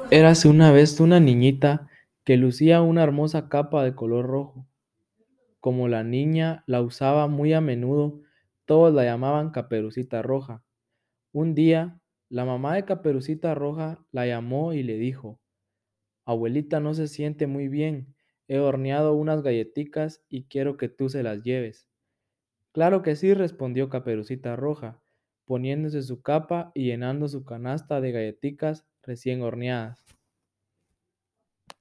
Érase una vez una niñita que lucía una hermosa capa de color rojo. Como la niña la usaba muy a menudo, todos la llamaban Caperucita Roja. Un día, la mamá de Caperucita Roja la llamó y le dijo: Abuelita no se siente muy bien. He horneado unas galletitas y quiero que tú se las lleves. Claro que sí, respondió Caperucita Roja, poniéndose su capa y llenando su canasta de galletitas recién horneadas.